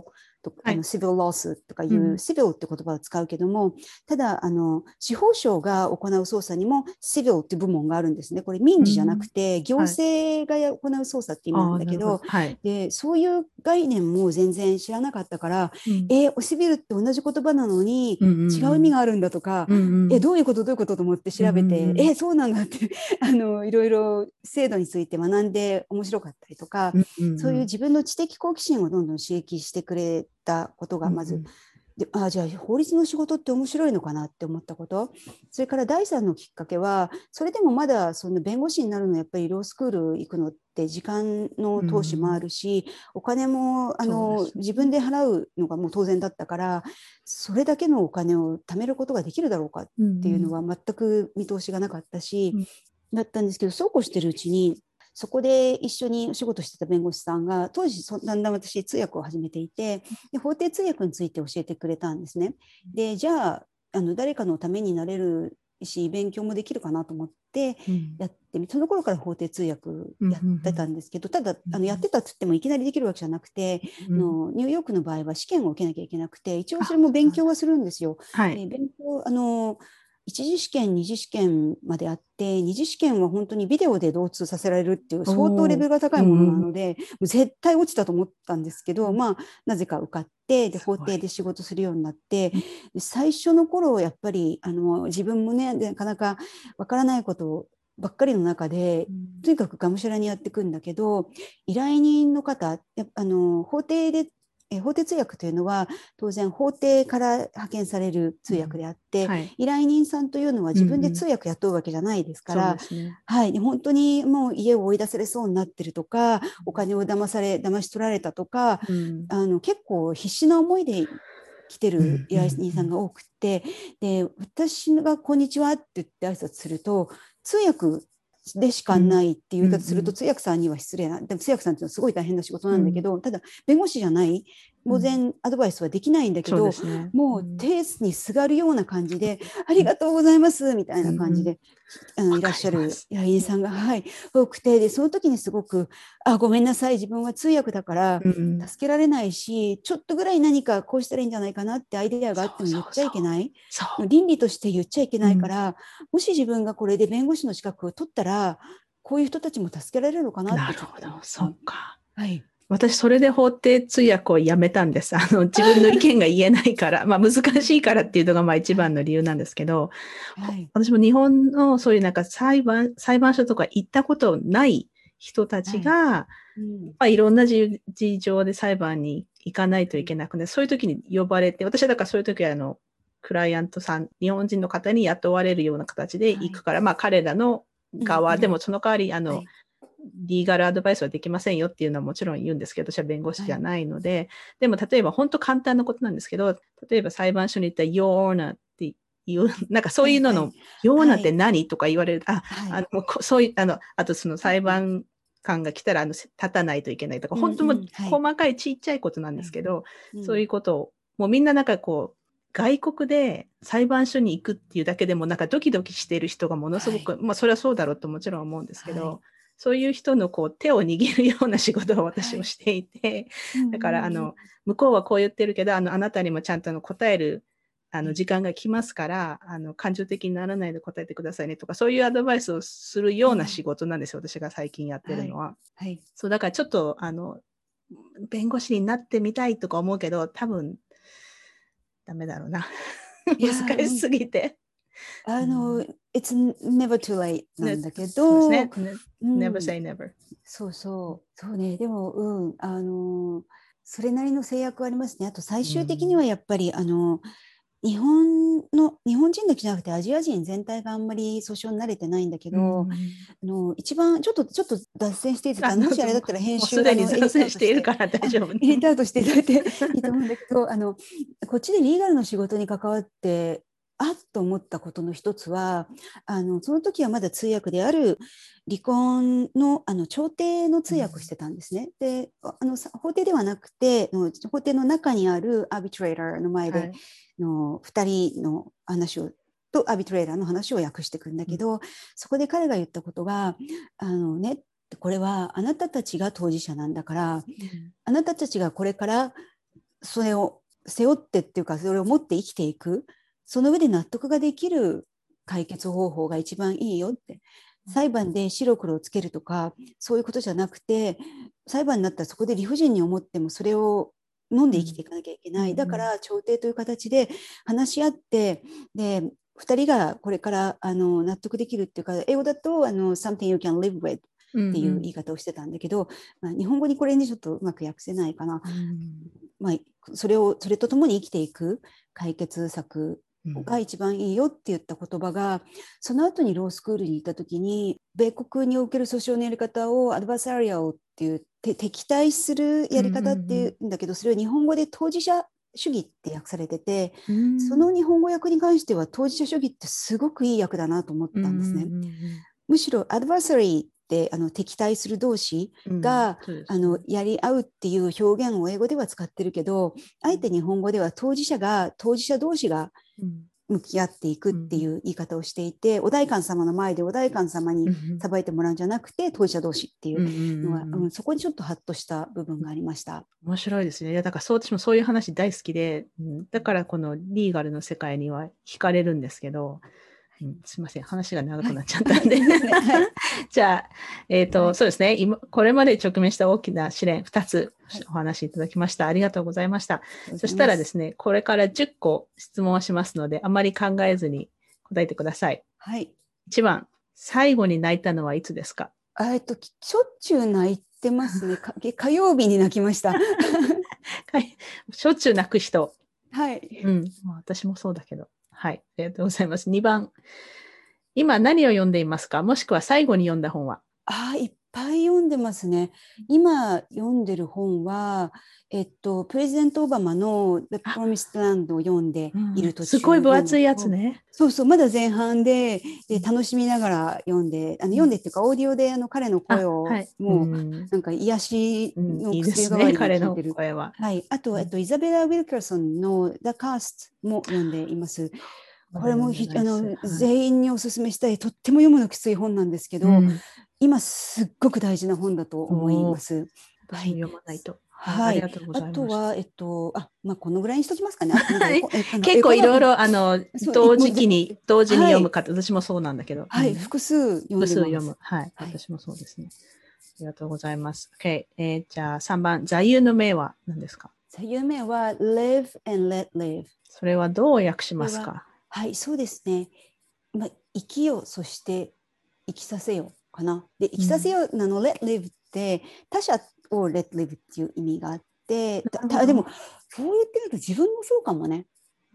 とはい、 シビルロスとかいうん、 うシビルって言葉を使うけども、ただ司法省が行う捜査にもシビルっていう部門があるんですね。これ民事じゃなくうん、 て行はい。 政が行う捜査って意味なんああ、なるほど。 だけど、 はい。 でそういう概念も全然知らなかったから、 うん、 シビルって同じ言葉なのにうん、 違う意うん、 味があるんだとか、 うん、うん、 どういうことどういうことと思ってうん、 調べて、 うん、 そうなんだっていろいろ制度について学んで面白かったりとか、 うん、うん、うん、 そういう自分の知的好奇心をどんどん刺激してくれたことうん、 がまず、 うん、 で、じゃあ法律の仕事って面白いのかなって思ったこと。それから第三のきっかけは、それでもまだその弁護士になるのやっぱりロースクール行くのって時間のう投資もあん、 るし、お金もそうですね。 自分で払うのがもう当然だったから、それだけのお金を貯めることができるだろうかっうん、 ていうのうん、 は全く見通しがなかったし、 うん、 だったんですけど、そうこうしてるうちに、そこで一緒にお仕事してた弁護士さんが、当時だんだん私通訳を始めていて、で法廷通訳について教えてくれたんですね。でじゃあ誰かのためになれるし勉強もできるかなと思ってうん、 やってみ、その頃から法廷通訳うん、 やってたんですけど、ただやってたっつってもいきなりできるわけじゃなくて、 うん、 ニューヨークの場合は試験を受けなきゃいけなくて、一応それあ、 もそうなんだ。 勉強はするんですよ。 はい。 で勉強一次試験、二次試験まであって、二次試験は本当にビデオで同通させられるっていう相当レおお、 ベルが高うん、 いものうん、うん、 なので、もう絶対落ちたと思ったんですけど、 うん、 まあ、なぜか受かって、で、法すごい。 廷で仕事するようになって、 うん、 最初の頃、やっぱり、自分もね、なかなかわからないことばっかりの中で、 うん、 とにかくがむしゃらにやっていくんだけど、依頼人の方、法廷通訳というのは当然法廷から派遣される通訳うん、 であって、 はい。 依頼人さんというのはうん、う自分で通ん、 訳雇うわけじゃないですかそうら、 ですね。 はい、本当にもう家を追い出されそうになってるとか、お金を騙し取られたとか、 うん、 結構必死な思いで来てうん、 る依頼うん、うん、 人さんが多くて、で私が「こんにちは」って言って挨拶すると、通訳でしかうん、 ないっていううん、 言い方するとうん、 通訳さんには失礼な、でも通訳さんっていうのはすごい大変な仕事うん、 なんだけど、ただ弁護士じゃない当うん、 然アドバイスはできないんだけそうでど、 すね。うもうん、 テースにすがるような感じで「ありがとうございます」みたいうん、うん、 な感じでいらっわかしゃるります。 依頼人さんが、はい、多くて、でその時にすごくごめんなさい、自分は通訳だからうん、 助けられないし、ちょっとぐらい何かこうしたらいいんじゃないかなってアイデアがあそっても言っちゃうそうそう。 いけない、 そ倫理として言っちゃいけう。うん、 ないから、もし自分がこれで弁護士の資格を取ったらこういう人たちも助けられるのかなってちょっとなるほど。 思った。 そうか。 はい。 私、それで法廷通訳をやめたんです。自分の意見が言えないから、まあ難しいからっていうのがまあ一はい。 番の理由なんですけど、 はい。 私も日本のそういうなんか裁判所とか行ったことない人たちはい。 が、 うん。 まあ、いろんな事情で裁判に行かないというん。 けなくて、そういう時に呼ばれて、私はだからそういう時はクライアントさん、日本人の方に雇われるような形ではい。 行くから、まあ彼らのうん側でもうん。 その代わり、 はい。 リーガルアドバイスはできませんよっていうのはもちろん言うんですけど、私は弁護士はい。 じゃないので、でも例えば本当簡単なことなんですけど、例えば裁判所に行ったら Your Honor っていう、なんかそうはい。はい。 いうのの、Your Honor ってはい。 何とか言われる、 はい。 そういう、あとその裁うん。 判官が来たら立たないといけないとか、 うん本当もうん。はい。 細かいちっちゃいことなんではい。 すけど、そういううん。 ことを、もうみんななんかこう、外国で裁判所に行くっていうだけでもなんかドキドキしている人がものすはい。 ごく、まあそれはそうだろうともちろん思うんですけはい。 ど、そういう人のこう手を握るような仕事を私はい。 もしていて、 うんうだからんうん。 向こうはこう言ってるけど、あなたにもちゃんと答えるはい。 時間が来ますから、感情的にならないで答えてくださいねとか、そういうアドバイスをするような仕うん。 事なんですよ、私が最近やってるはい。 のは。 はい。 そう、だからちょっと、弁護士になってみたいとか思うけど、多分、ダメだろうな。 い難や、 しすぎて。 あの、 うん、 It's never too late なんね、 だけど、 そうですね。 う never ん、 say never。 そうそう、そうね、でも、それなりの制約はありますね。あと最う終的にはん、 やっぱり、日本人だけじゃなくてアジア人全体があんまり訴訟に慣れてないんだけうど、 ん、 一番、ちょっと脱線していて、もしあれだったら編集、 もうすでにエディットア雑誌しているウトして、 から大丈夫。 エディットアウトしていただいていいと思うんだけど、こっちでリーガルの仕事に関わって、あっと思ったことの一つは、その時はまだ通訳である離婚の、調停の通訳をしてたんですね。で、法廷ではなくて、法廷の中にあるアービトレーターの前ではい。 2人の話をとアービトレーターの話を訳していくんだうん、 けど、そこで彼が言ったことが、ね、これはあなたたちが当事者なんだから、あなたたちがこれからそれを背負ってっていうか、それを持って生きていく、その上で納得ができる解決方法が一番いいよって。裁判で白黒をつけるとかそういうことじゃなくて、裁判になったらそこで理不尽に思ってもそれを飲んで生きていかなきゃいけない。だから調停という形で話し合って、で2人がこれから納得できるっていうか、英語だとsomething you can live with っていう言い方をしてたんだけど、日本語にこれにちょっとうまく訳せないかな。それとともに生きていく解決策が一番いいよって言った言葉が、その後にロースクールに行った時に、米国における訴訟のやり方をアドバーサリアルっていう敵対するやり方っていうんだけど、それは日本語で当事者主義って訳されてて、その日本語訳に関しては当事者主義ってすごくいい訳だなと思ったんですね。むしろアドバーサリーって敵対する同士が、やり合うっていう表現を英語では使ってるけど、あえて日本語では当事者同士が向き合っていくっていう言い方をしていて、お代官様の前でお代官様に裁いてもらうんじゃなくて当事者同士っていうのは、そこにちょっとハッとした部分がありました。 面白いですね。いや、だから私もそういう話大好きで、だからこのリーガルの世界には惹かれるんですけど、すいません、話が長くなっちゃったんで。じゃあ、そうですね、これまで直面した大きな試練2つお話しいただきました。ありがとうございました。そしたらですね、これから10個質問をしますので、あまり考えずに答えてください。 はい。 1番、最後に泣いたのはいつですか？ しょっちゅう泣いてますね。火曜日に泣きました。 しょっちゅう泣く人。 はい。 私もそうだけど。はい。ありがとうございます。2番。今何を読んでいますか？もしくは最後に読んだ本は？ いっぱい読んでますね。今読んでる本は、プレジデントオバマの The Promised Land を読んでいる途中、 すごい分厚いやつね。 そうそう、まだ前半で楽しみながら読んでっていうか、オーディオで彼の声を、もうなんか癒しの薬代わりに聞いてる。 声は。 はい。あと、イザベラ・ウィルカーソンの The Cast も読んでいます。これも全員におすすめしたい、とっても読むのきつい本なんですけど、今すっごく大事な本だと思います。 私も読まないと。 はい。 あとは、このぐらいにしときますかね。 結構いろいろ、同時に読む方、私もそうなんだけど。 はい、複数読む。 はい、私もそうですね。ありがとうございます。OK。じゃあ3番、座右の銘は何ですか？ 座右の銘は Live and let live。 それはどう訳しますか？ はい、そうですね。生きよ、そして生きさせよかな。で、生きさせよlet liveって他者を let live っていう意味があって、でもそう言ってみると自分もそうかもね。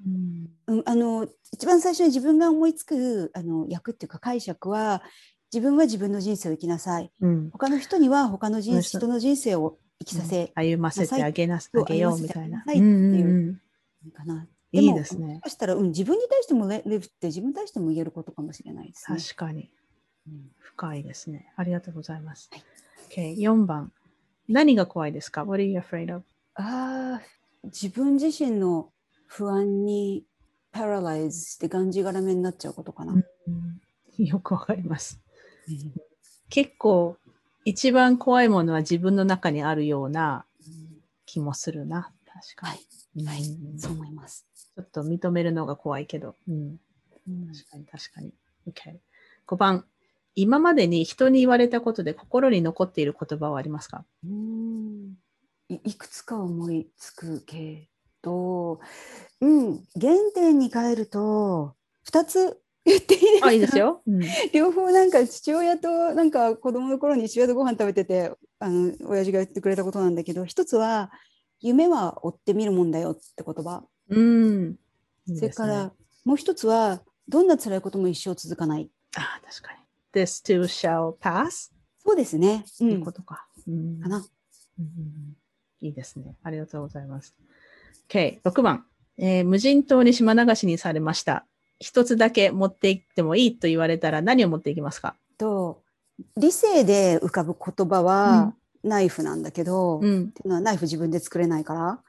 一番最初に自分が思いつく訳っていうか解釈は、自分は自分の人生を生きなさい。他の人には人の人生を生きさせ、 歩ませてあげようみたいな。 っていうかな。でもいいですね。 もしかしたら、自分に対してもlet liveって自分に対しても言えることかもしれないですね。 確かに。深いですね。ありがとうございます。4番。何が怖いですか？ What are you afraid of? 自分自身の不安にパラライズしてがんじがらめになっちゃうことかな。 よくわかります。結構一番怖いものは自分の中にあるような気もするな。確かに。 はい、そう思います。 ちょっと認めるのが怖いけど。確かに。Okay。5番。今までに人に言われたことで心に残っている言葉はありますか？ いくつか思いつくけど、原点に帰ると2つ言っていいですか？ いいですよ。 両方なんか父親となんか子供の頃に父親とご飯食べてて親父が言ってくれたことなんだけど、一つは夢は追ってみるもんだよって言葉。それからもう一つはどんな辛いことも一生続かない。 確かに。This too shall pass? そうですね。 いうことか。 かな。 いいですね。ありがとうございます。OK、6番。無人島に島流しにされました。一つだけ持って行ってもいいと言われたら何を持っていきますか？ 理性で浮かぶ言葉はナイフなんだけど、っていうのはナイフ自分で作れないから、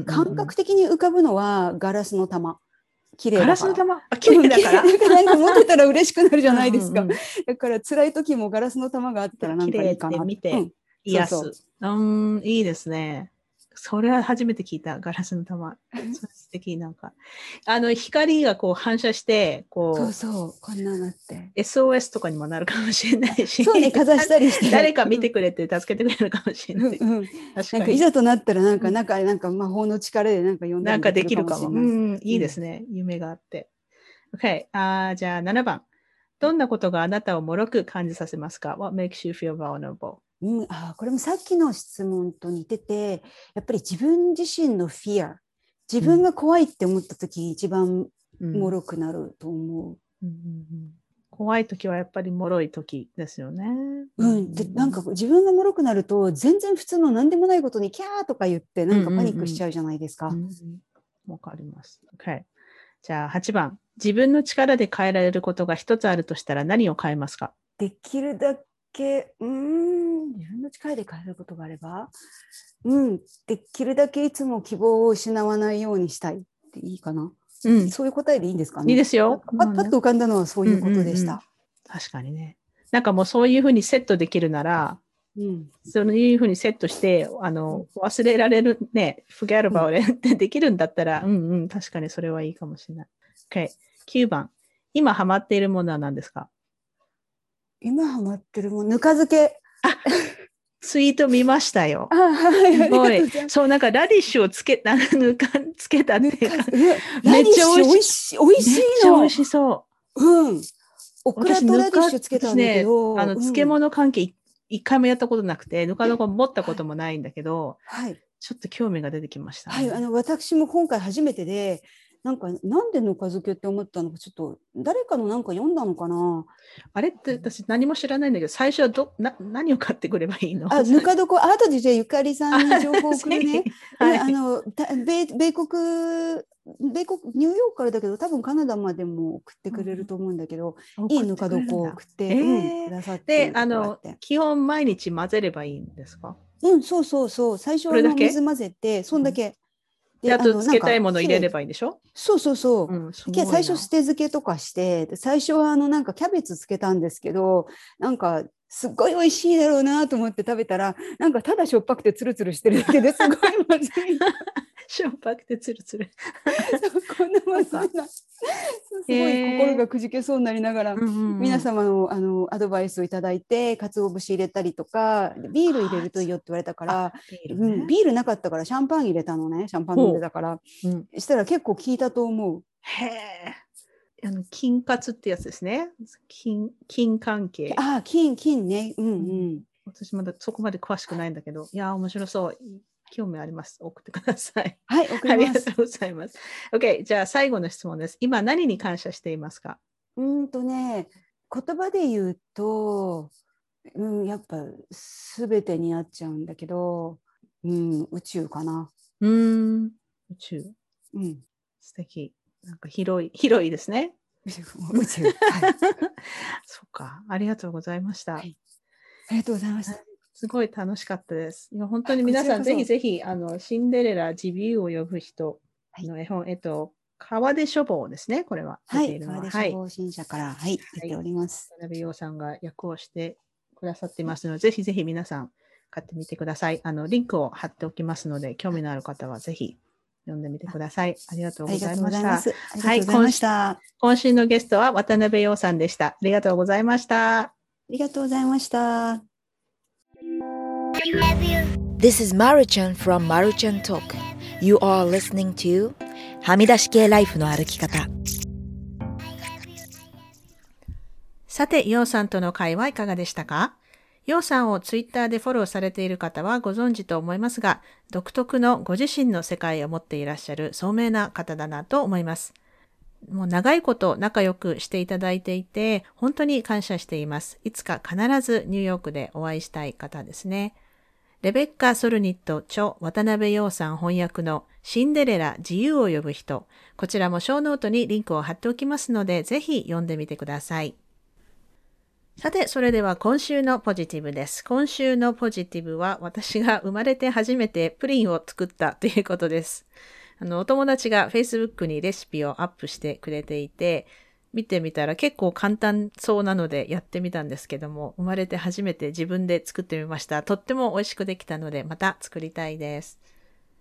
感覚的に浮かぶのはガラスの玉。綺麗だから。ガラスの玉？綺麗だから。なんか持ってたら嬉しくなるじゃないですか。だから辛い時もガラスの玉があったらなんかいいかな。 綺麗って見て癒す。いいですね。 それは初めて聞いた、ガラスの玉。素敵、なんか。光がこう反射して、 そうそう、こんなのって。 SOS とかにもなるかもしれないし。 そうね、かざしたりして。 誰か見てくれて助けてくれるかもしれない。確かに。 なんかいざとなったらなんか魔法の力でなんか呼んだりできるかもしれない。 いいですね。夢があって。OK。じゃあ7番。どんなことがあなたを脆く感じさせますか？ What makes you feel vulnerable? これもさっきの質問と似てて、やっぱり自分自身の fear、自分が怖いって思った時、一番脆くなると思う。 怖い時はやっぱり脆い時ですよね。 でなんか自分が脆くなると全然普通の何でもないことにキャーとか言ってなんかパニックしちゃうじゃないですか。 わかります。OK。じゃあ8番。自分の力で変えられることが一つあるとしたら何を変えますか？ できるだけ、自分の力で変えることがあれば、できるだけいつも希望を失わないようにしたいっていいかな。そういう答えでいいんですかね。 いいですよ。 パッと浮かんだのはそういうことでした。 確かにね。なんかもうそういうふうにセットできるなら、そういうふうにセットして、忘れられるね、forget about it ってできるんだったら、確かにそれはいいかもしれない。OK。9番。今ハマっているものは何ですか？ 今ハマってるもの、ぬか漬け。 ツイート見ましたよ。 すごい。そう、なんかラディッシュをつけたっていうか、 めっちゃ美味しいの。 めっちゃ美味しそう。 オクラとラディッシュつけたんだけど。 漬物関係一回もやったことなくて、ぬか床持ったこともないんだけど、ちょっと興味が出てきました、 ね。私も今回初めてで、なんでぬか漬けって思ったのか、ちょっと誰かのなんか読んだのかな。 あれって私何も知らないんだけど、最初は何を買ってくればいいの？ ぬか床、後でじゃあゆかりさんに情報を送るね。米国、ニューヨークからだけど、多分カナダまでも送ってくれると思うんだけど、いいぬか床を送ってくださって。 で、基本毎日混ぜればいいんですか？ そう。最初は水混ぜて、そんだけ。 で、あと漬けたいもの入れればいいんでしょ？ そう。最初捨て漬けとかして、最初はなんかキャベツ漬けたんですけど、なんかすっごい美味しいだろうなと思って食べたら、なんかただしょっぱくてツルツルしてるだけですごいまずい。 しょっぱくてツルツル。 こんなまずいな。すごい心がくじけそうになりながら、皆様のアドバイスをいただいて、鰹節入れたりとか、ビール入れるといいよって言われたから、ビールなかったからシャンパン入れたのね。シャンパン飲んでたから。したら結構効いたと思う。 へえ。菌活ってやつですね。菌関係。 菌ね。 私まだそこまで詳しくないんだけど、いや、面白そう。興味あります。送ってください。 はい、送ります。 ありがとうございます。OK、じゃあ最後の質問です。今何に感謝していますか？ 言葉で言うと、やっぱ全てになっちゃうんだけど、宇宙かな。 宇宙。素敵。なんか広いですね。 宇宙。 そっか。ありがとうございました。 ありがとうございました。 すごい楽しかったです。本当に皆さんぜひぜひシンデレラ自ビューを呼ぶ人の絵本、川出書房ですね。これは川出書房新社から出ております。 渡辺陽さんが訳をしてくださっていますので、ぜひぜひ皆さん買ってみてください。リンクを貼っておきますので、興味のある方はぜひ読んでみてください。ありがとうございました。今週のゲストは渡辺陽さんでした。ありがとうございました。 ありがとうございました。 This is Maruchan from Maruchan Talk. You are listening to はみ出し系ライフの歩き方。 さて、ヨウさんとの会はいかがでしたか？ヨウさんをツイッターでフォローされている方はご存知と思いますが、独特のご自身の世界を持っていらっしゃる聡明な方だなと思います。もう長いこと仲良くしていただいていて、本当に感謝しています。いつか必ずニューヨークでお会いしたい方ですね。レベッカ・ソルニット著渡辺陽さん翻訳のシンデレラ自由を呼ぶ人。こちらもショーノートにリンクを貼っておきますので、ぜひ読んでみてください。さて、それでは今週のポジティブです。今週のポジティブは私が生まれて初めてプリンを作ったということです。お友達が Facebook にレシピをアップしてくれていて、見てみたら結構簡単そうなのでやってみたんですけども、生まれて初めて自分で作ってみました。とっても美味しくできたので、また作りたいです。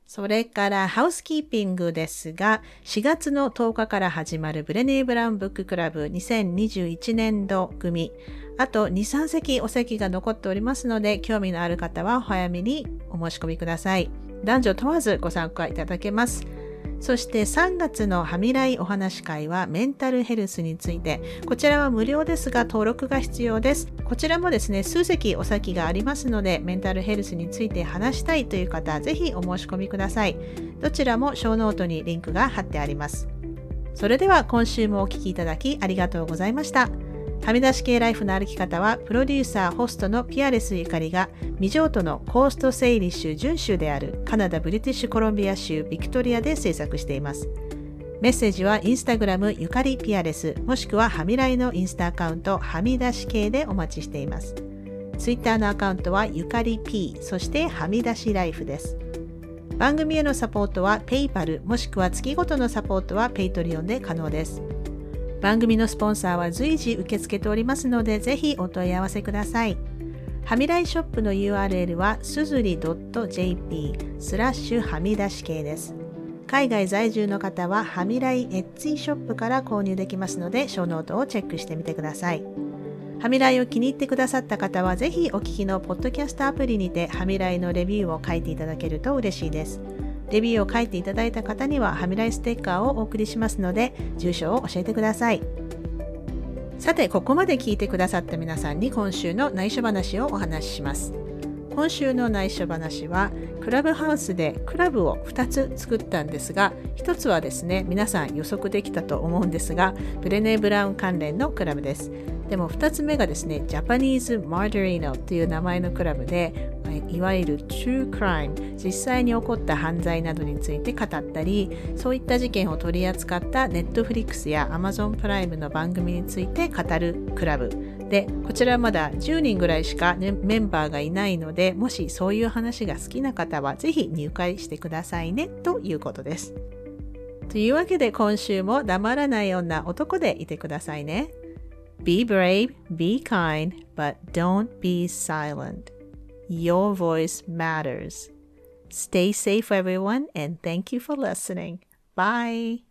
それからハウスキーピングですが、4月の10日から始まるブレネー・ブラウンブッククラブ2021年度組、あと2、3席お席が残っておりますので、興味のある方はお早めにお申し込みください。男女問わずご参加いただけます。そして3月のはみらいお話会はメンタルヘルスについて、こちらは無料ですが登録が必要です。こちらもですね、数席お先がありますので、メンタルヘルスについて話したいという方、ぜひお申し込みください。どちらもショーノートにリンクが貼ってあります。それでは今週もお聞きいただきありがとうございました。はみ出し系ライフの歩き方は、プロデューサー、ホストのピアレスゆかりが、未譲渡のコーストセイリッシュ準州であるカナダ・ブリティッシュコロンビア州ビクトリアで制作しています。メッセージはインスタグラムゆかりピアレス、もしくははみらいのインスタアカウント、はみ出し系でお待ちしています。ツイッターのアカウントはゆかり P、そしてはみ出しライフです。番組へのサポートはペイパル、もしくは月ごとのサポートはペイトリオンで可能です。番組のスポンサーは随時受け付けておりますので、ぜひお問い合わせください。はみらいショップの URL はすずり .jp/はみ出し系です。海外在住の方ははみらいエッツィショップから購入できますので、ショーノートをチェックしてみてください。はみらいを気に入ってくださった方は、ぜひお聞きのポッドキャストアプリにてはみらいのレビューを書いていただけると嬉しいです。レビューを書いていただいた方にははみらいステッカーをお送りしますので、住所を教えてください。さて、ここまで聞いてくださった皆さんに今週の内緒話をお話しします。今週の内緒話は、クラブハウスでクラブを2つ作ったんですが、1つはですね、皆さん予測できたと思うんですが、ブレネー・ブラウン関連のクラブです。でも2つ目がですね、ジャパニーズ・マーダリーノという名前のクラブで、いわゆる True Crime、実際に起こった犯罪などについて語ったり、そういった事件を取り扱った Netflix や Amazon プライムの番組について語るクラブで、こちらはまだ10人ぐらいしか、メンバーがいないので、もしそういう話が好きな方はぜひ入会してくださいねということです。というわけで今週も黙らない女男でいてくださいね。Be brave, be kind, but don't be silent. Your voice matters. Stay safe, everyone, and thank you for listening. Bye.